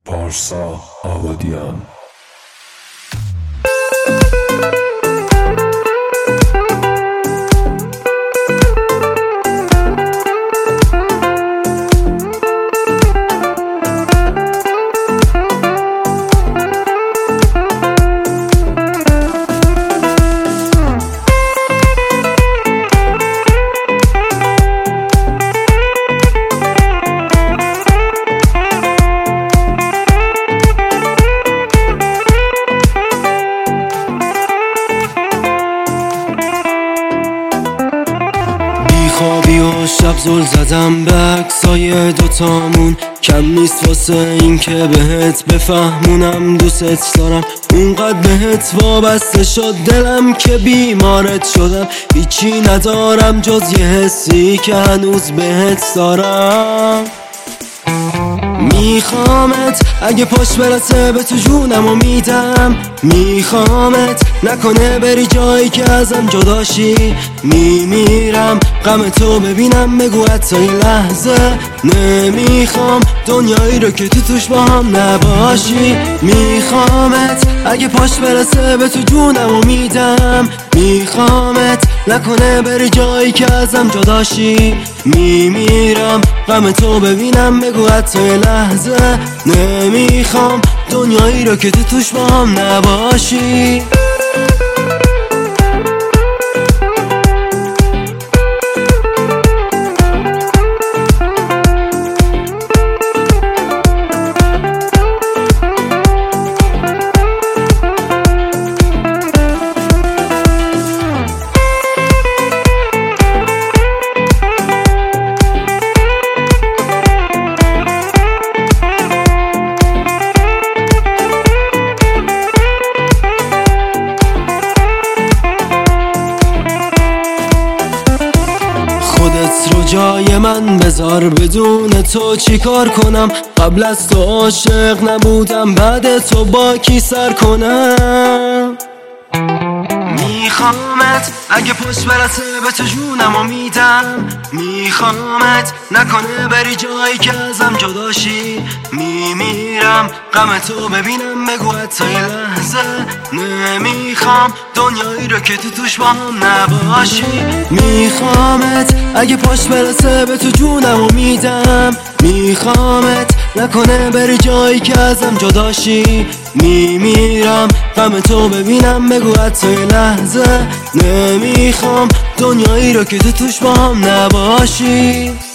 پارسا آبادیان. خوابی و شب زل زدم به عکسای دوتامون، کم نیست واسه این که بهت بفهمونم دوست دارم. اونقدر بهت وابسته شد دلم که بیمارت شدم. هیچی ندارم جز یه حسی که هنوز بهت دارم. میخوامت اگه پشت برسه به تو جونمو میدم. میخوامت نکنه بری جایی که ازم جداشی. میمیرم غم تو ببینم، بگو حتی این لحظه. نمیخوام دنیایی رو که تو توش با هم نباشی. میخوامت اگه پشت برسه به تو جونمو میدم. میخوامت نکنه بری جایی که ازم جداشی. میمیرم غم تو ببینم، بگو حتی یه لحظه. نمیخوام دنیایی رو که تو توش با هم نباشی. خودت رو جای من بذار، بدون تو چی کار کنم؟ قبل از تو عاشق نبودم، بعد تو با کی سر کنم؟ میخوامت اگه پشت برسه به تو جونمو میدم. میخوامت نکنه بری جایی که ازم جداشی. میمیرم غم تو ببینم، بگو حتی یه لحظه. نمیخوام دنیایی رو که تو توش با هم نباشی. میخوامت اگه پشت برسه به تو جونمو میدم. میخوامت نکنه بری جایی که ازم جداشی. میمیرم غم تو ببینم، بگو حتی یه لحظه. نمیخوام دنیایی رو که تو توش با هم نباشی.